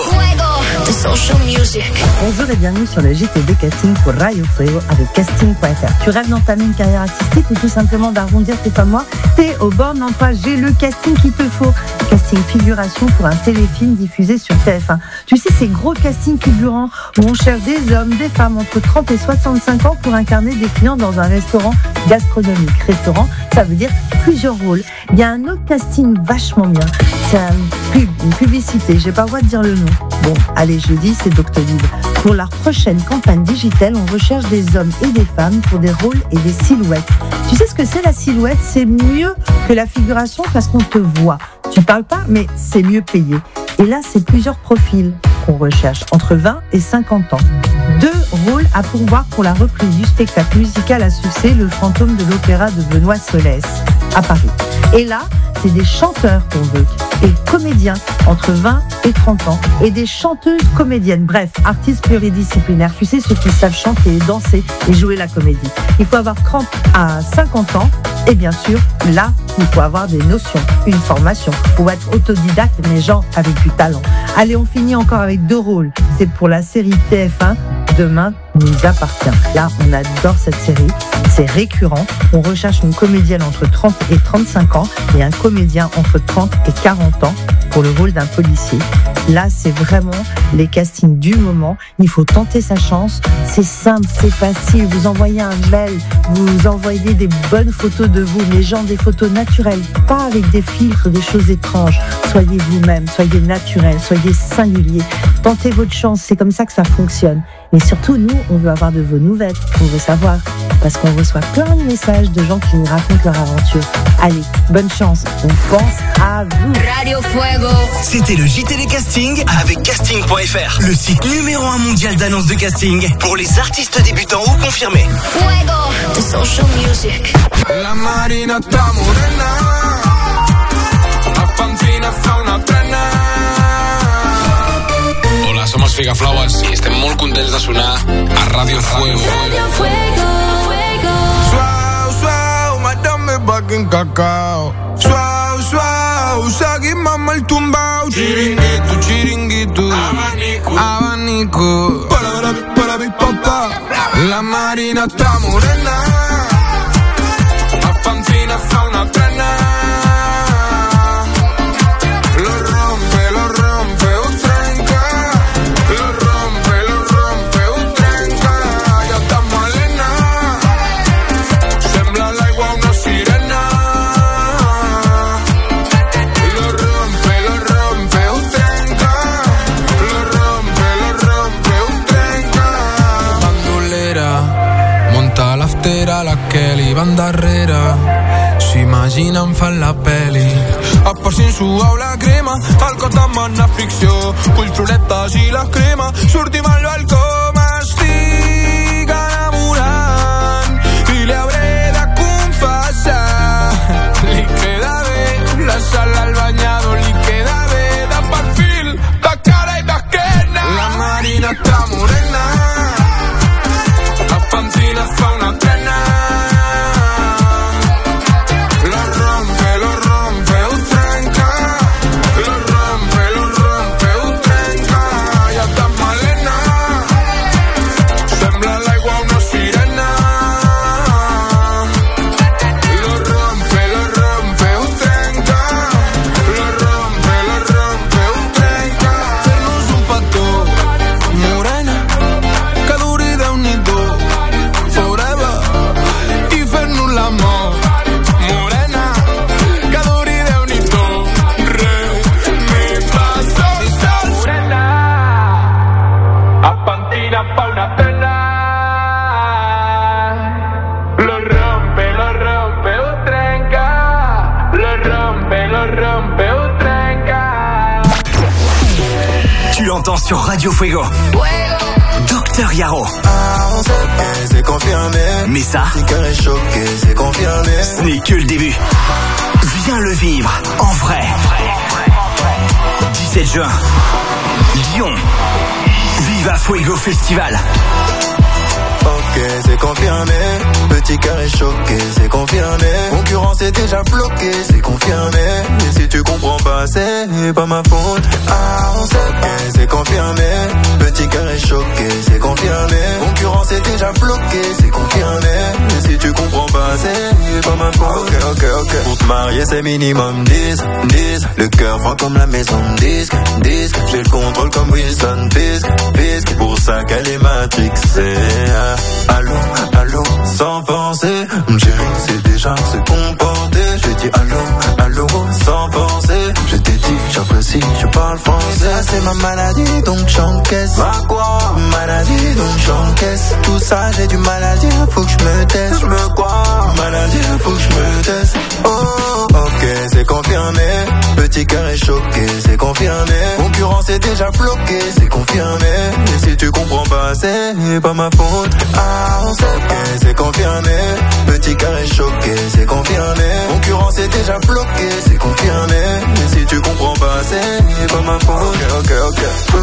Bonjour et bienvenue sur le J T des castings pour Radio Fuego avec casting point f r. Tu rêves d'entamer une carrière artistique ou tout simplement d'arrondir tes fins de mois? T'es au bord d'un pas, j'ai le casting qu'il te faut. Casting figuration pour un téléfilm diffusé sur T F un. Tu sais, ces gros castings figurants où on cherche des hommes, des femmes entre trente et soixante-cinq ans pour incarner des clients dans un restaurant gastronomique. Restaurant, ça veut dire plusieurs rôles. Il y a un autre casting vachement bien. C'est un pub, une publicité. J'ai pas le droit de dire le nom. Bon, allez, je dis, c'est Doctolib. Pour leur prochaine campagne digitale, on recherche des hommes et des femmes pour des rôles et des silhouettes. Tu sais ce que c'est la silhouette? C'est mieux que la figuration parce qu'on te voit. Tu parles pas, mais c'est mieux payé. Et là, c'est plusieurs profils qu'on recherche, entre vingt et cinquante ans. Deux rôles à pourvoir pour la reprise du spectacle musical à succès Le Fantôme de l'Opéra de Benoît Solès, à Paris. Et là, c'est des chanteurs qu'on veut, et comédiens entre vingt et trente ans, et des chanteuses comédiennes, bref, artistes pluridisciplinaires. Tu sais, ceux qui savent chanter, danser et jouer la comédie. Il faut avoir trente à cinquante ans, et bien sûr, là, il faut avoir des notions, une formation, ou être autodidacte, mais genre avec du talent. Allez, on finit encore avec deux rôles. C'est pour la série T F un, Demain nous appartient. Là, on adore cette série. C'est récurrent. On recherche une comédienne entre trente et trente-cinq ans et un comédien entre trente et quarante ans pour le rôle d'un policier. Là, c'est vraiment les castings du moment. Il faut tenter sa chance. C'est simple, c'est facile. Vous envoyez un mail, vous envoyez des bonnes photos de vous, les gens des photos naturelles, pas avec des filtres, des choses étranges. Soyez vous-même, soyez naturel, soyez singulier. Tentez votre chance, c'est comme ça que ça fonctionne. Mais surtout, nous, on veut avoir de vos nouvelles, on veut savoir, parce qu'on reçoit plein de messages de gens qui nous racontent leur aventure. Allez, bonne chance, on pense à vous. Radio Fuego. C'était le J T des castings avec casting point f r, le site numéro un mondial d'annonces de casting pour les artistes débutants ou confirmés. Fuego, the social music. La marina está morena, la pancina fa una trena. Hola, somos Figa Flowers i estem molt contents de sonar a Radio Fuego. Radio Fuego, Fuego. Suau, suau, madame bakin cacao. Suau, suau, seguim amb el tumbao. Chiringuito, chiringuito, abanico, abanico. Para, para mi papá. La marina está morena, la pancina fa una trena. La que li van darrere s'imaginen fan la peli apassin suau la crema el cos demana ficció culturetes i la crema sortim al balcó m'estic enamorant i li hauré de confessar li queda bé la sala al banyador li queda bé de perfil, de cara i d'esquena la marina està morena la pancina fa una trena. Lo rompe, lo rompe, ho trenca. Lo rompe, lo rompe, ho trenca. Ja està malena. Sembla l'aigua una sirena. Lo rompe, lo rompe, ho trenca. Lo rompe, lo rompe, ho trenca. Fer-nos un petó, morena, que duri Déu-n'hi-do. L'amor, morena, que duri Déu-n'hi-do. Re, mi, fa, sol, sol. Morena, a pantina fa una tela. Lo rompe, lo rompe, ho trenca. Lo rompe, lo rompe, ho trenca. Tu l'entends sur Radio Fuego. Fuego. Docteur Yaro. Ah, on sait pas, c'est confirmé. Mais ça, Petit cœur est choqué, c'est confirmé. ce n'est que le début. Viens le vivre en vrai. dix-sept juin, Lyon. Viva Fuego Festival. Ok, c'est confirmé. Petit cœur est choqué, c'est confirmé. Concurrence est déjà bloquée, c'est confirmé. Et si tu comprends pas, c'est pas ma faute. Ah, on sait. Ok, c'est confirmé. Petit cœur est choqué, c'est confirmé. Concurrence est déjà bloquée, c'est confirmé. Et si tu comprends pas, c'est pas ma faute. Ok, ok, ok. Pour te marier, c'est minimum dix, dix. Le cœur froid comme la maison disque, disque. J'ai le contrôle comme Wilson Fisk, Fisk. Pour ça qu'elle est matrixée. Allô, allô, sans penser. Chérie, c'est déjà se comporter. Je dis allô, allô, sans penser. Je t'ai dit, j'apprécie, je parle français. Ça, c'est ma maladie, donc j'encaisse. Ma quoi? Maladie, donc j'encaisse. Tout ça, j'ai du mal à dire, faut que je me teste. Je me quoi? Maladie, faut que je me teste. Oh, ok, c'est confirmé. Petit cœur est choqué, c'est confirmé. Concurrence est déjà bloquée, c'est confirmé. Et si tu comprends pas, c'est pas ma faute. Ah, on sait. Ok, c'est confirmé. Petit cœur est choqué, c'est confirmé. Concurrence est déjà bloquée, c'est confirmé. Et si tu comprends pas, c'est pas ma faute. Ok, ok, ok.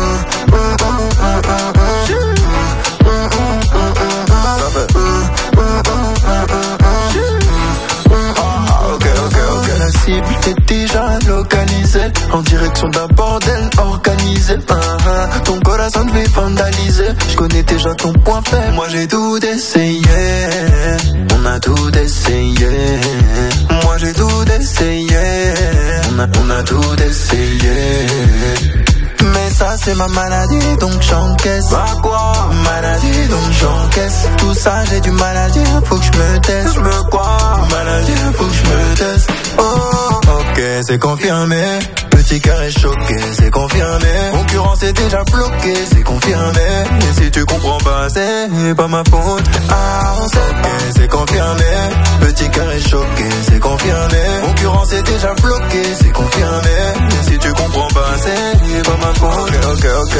Ok, ok, ok. La cible est déjà localisée en direction d'un bordel organisé. Uh-huh. Ton corazon devait vandaliser. Je connais déjà ton point faible. Moi j'ai tout essayé. On a tout essayé. Moi j'ai tout essayé. On a, on a tout essayé. Mais ça c'est ma maladie donc j'encaisse. Bah quoi? Maladie donc j'encaisse. Tout ça j'ai du mal à dire, faut que je me teste. Je me quoi? Maladie, faut que je me teste. Oh, ok, c'est confirmé. Petit cœur est choqué, c'est confirmé. Concurrence est déjà bloquée, c'est confirmé. Et si tu comprends pas, c'est pas ma faute. Ah, on sait. Ok, c'est confirmé. Petit cœur est choqué, c'est confirmé. Concurrence est déjà bloquée, c'est confirmé. Et si tu comprends pas, c'est pas ma faute. Ok, ok, ok.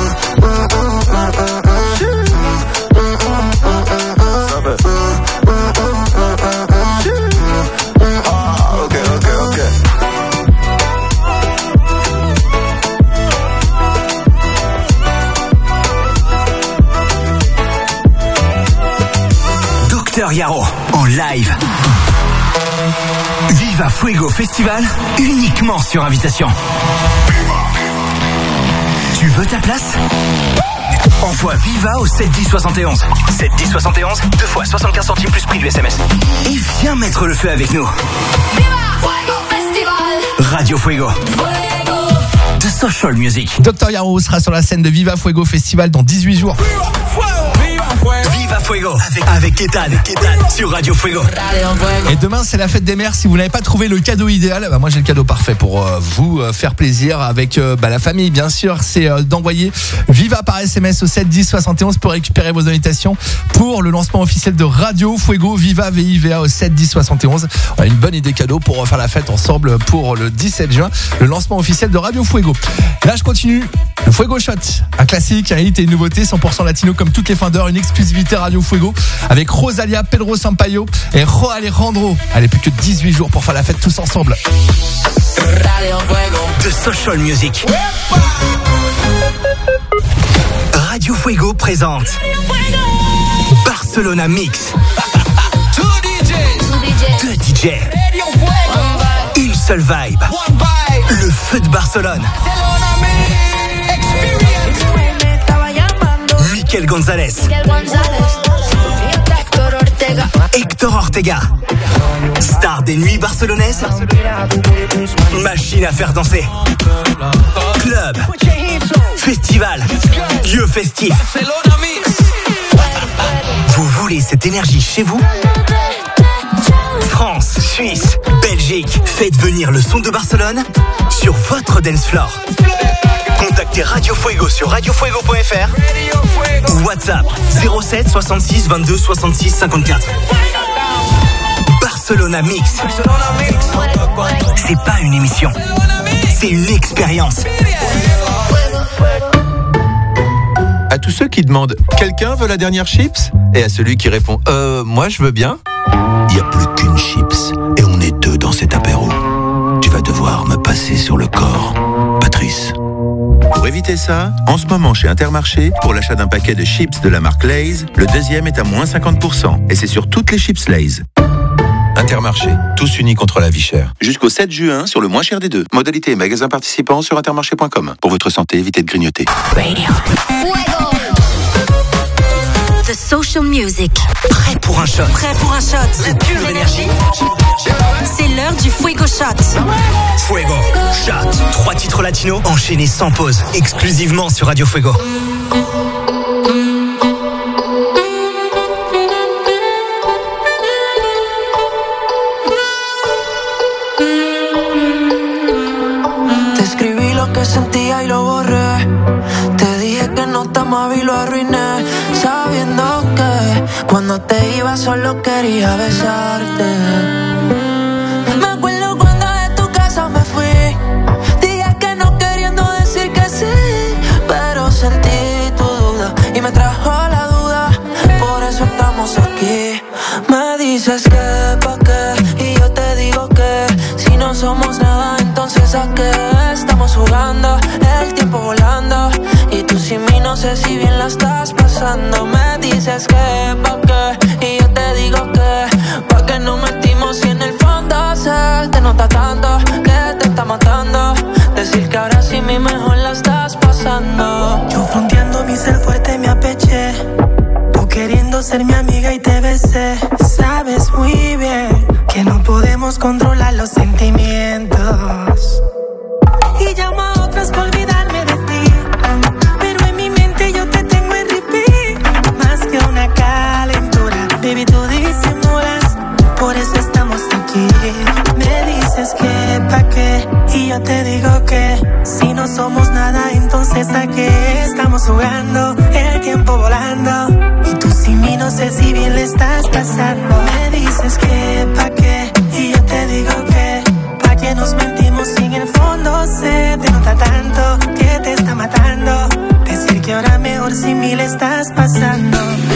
Ça fait. Ah, ok, ok, ok. Docteur Yaro en live. Viva Fuego Festival uniquement sur invitation. Tu veux ta place? Envoie Viva au sept dix soixante et onze. sept dix soixante et onze, deux fois soixante-quinze centimes plus prix du S M S. Et viens mettre le feu avec nous. Viva Fuego Festival. Radio Fuego. Fuego. The Social Music. Docteur Yaro sera sur la scène de Viva Fuego Festival dans dix-huit jours. Viva Fuego avec, avec Ketan, Ketan sur Radio Fuego. Et demain c'est la fête des mères. Si vous n'avez pas trouvé le cadeau idéal, bah moi j'ai le cadeau parfait pour euh, vous euh, faire plaisir avec euh, bah, la famille bien sûr. C'est euh, d'envoyer Viva par S M S au sept dix soixante et onze pour récupérer vos invitations pour le lancement officiel de Radio Fuego. Viva V I V A au sept dix soixante et onze. On a une bonne idée cadeau pour faire la fête ensemble pour le dix-sept juin, le lancement officiel de Radio Fuego. Là je continue. Le Fuego Shot, un classique, un hit et une nouveauté cent pour cent latino comme toutes les fins d'heure, une exclusivité Radio Fuego avec Rosalia, Pedro Sampaio et Jo Alejandro. Allez, plus que dix-huit jours pour faire la fête tous ensemble. Radio Fuego. The Social Music. Radio Fuego présente Barcelona Mix. Deux D J. Une seule vibe. Le feu de Barcelone. Mikel González. Héctor Ortega. Star des nuits barcelonaises. Machine à faire danser. Club. Festival. Lieu festif. Vous voulez cette énergie chez vous? France, Suisse, Belgique. Faites venir le son de Barcelone sur votre dance floor. Contactez Radio Fuego sur radio fuego point f r ou WhatsApp zéro sept soixante-six vingt-deux soixante-six cinquante-quatre. Barcelona Mix. C'est pas une émission, c'est une expérience. À tous ceux qui demandent « Quelqu'un veut la dernière chips ?» et à celui qui répond « Euh, moi je veux bien ». Il n'y a plus qu'une chips et on est deux dans cet apéro. Tu vas devoir me passer sur le corps, Patrice. Pour éviter ça, en ce moment chez Intermarché, pour l'achat d'un paquet de chips de la marque Lay's, le deuxième est à moins cinquante pour cent et c'est sur toutes les chips Lay's. Intermarché, tous unis contre la vie chère. Jusqu'au sept juin sur le moins cher des deux. Modalité et magasins participants sur intermarché point com. Pour votre santé, évitez de grignoter. Radio. Fuego. The Social Music. Prêt pour un shot. Prêt pour un shot de pure énergie. C'est l'heure du Fuego Shot. Fuego Shot. Trois titres latinos enchaînés sans pause, exclusivement sur Radio Fuego. Te escribí lo que sentía y lo borré. Te dije que no te amaba y lo arruiné, sabiendo que cuando te iba solo quería besarte. Me acuerdo cuando de tu casa me fui, dije que no queriendo decir que sí, pero sentí tu duda y me trajo la duda, por eso estamos aquí. Me dices que pa' qué y yo te digo que si no somos nada entonces a qué estamos jugando, el tiempo volando y tú sin mí no sé si bien la estás pasando. Me dices que pa' qué y yo te digo que pa' qué nos metimos y en el fondo se te nota tanto que te está matando, decir que ahora sí mi mejor la estás pasando. Yo fronteando mi ser fuerte me apeché, tú queriendo ser mi amiga y te besé. Sabes muy bien que no podemos controlar los sentimientos y llamo a otras por olvidarme de ti, pero en mi mente yo te tengo en repeat, más que una calentura. Baby, tú disimulas, por eso estamos aquí. Me dices que pa' qué y yo te digo que si no somos nada entonces a qué estamos jugando, el tiempo volando y tú sin mí no sé si bien le estás pasando. Me dices que pa' qué y yo te digo que pa' qué nos mentimos si en el fondo se te nota tanto que te está matando, decir que ahora mejor sin mí le estás pasando.